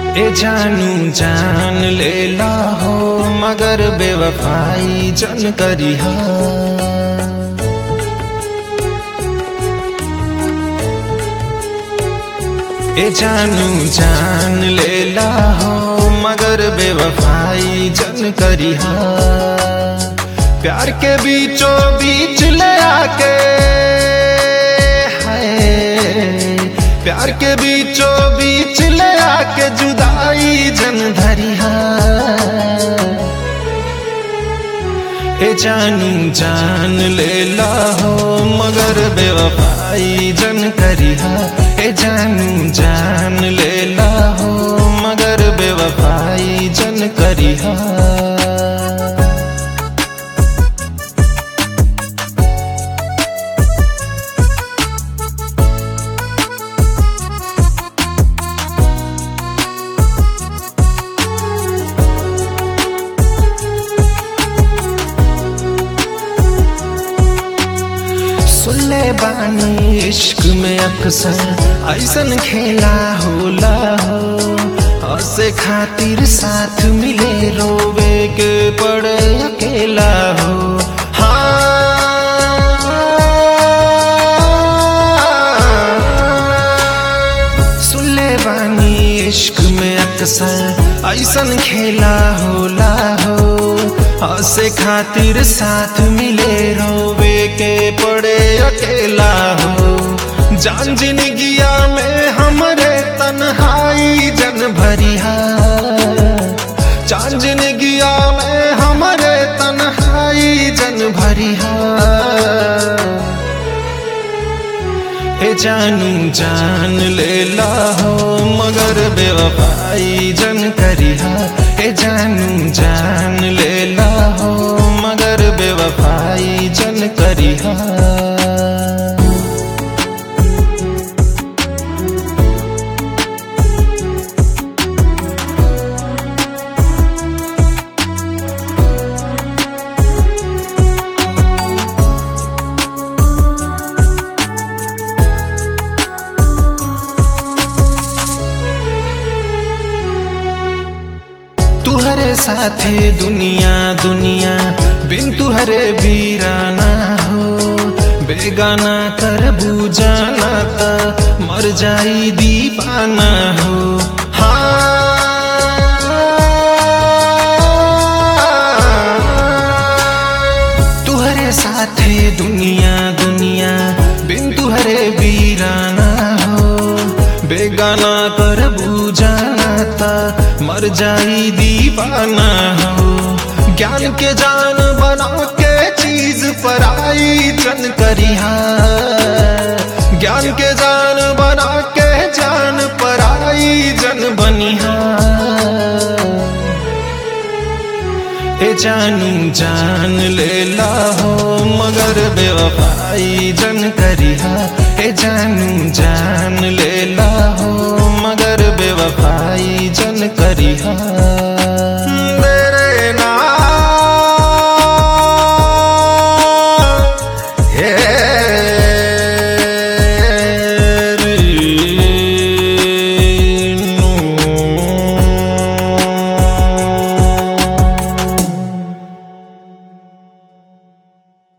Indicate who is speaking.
Speaker 1: ए जानू जान लेला हो मगर बेवफाई जन करिहा। ए जानू जान लेला हो मगर बेवफाई जन करिहा। प्यार के बीचों बीच ले आके प्यार के बीचों बीच ले आके जुदाई जन धरिहा। ए जानू जान लेला हो मगर बेवफाई जन करिहा। ए जानू जान लेला हो मगर बेवफाई जन करिहा। सुनले बानी इश्क में अक्सर ऐसन खेला होला हो। हंसे खातिर साथ मिले रोवे के पड़े अकेला हो। सुनले बानी इश्क में अक्सर ऐसन खेला होला हो। हंसे खातिर साथ मिले रोवे के पड़े अकेला हो। जान जिंदगिया में हमरे तन्हाई जन भरिहा। जान जिंदगिया में हमरे तन्हाई जन भरिहा। ए जानू जान लेला हो मगर बेवफाई जन करिहा। ए जानू जान लेला हो मगर बेवफाई जन करिहा। तुहरे साथे दुनिया दुनिया बिन तुहरे वीराना हो। बेगाना कर बुझाना ता मर जाई दीवाना हो। तुहरे साथे दुनिया दुनिया बिन तुहरे वीराना हो। बेगाना कर बुझाना ता मर जाई दीवाना हो। ज्ञान के जान बना के चीज पराई जन करिहा। ज्ञान के जान बना के जान पराई जन बनिहा। ए जानू जान लेला हो मगर बेवफाई जन करिहा। ए जानू जान लेला हो मगर बेवफाई जन करिहा।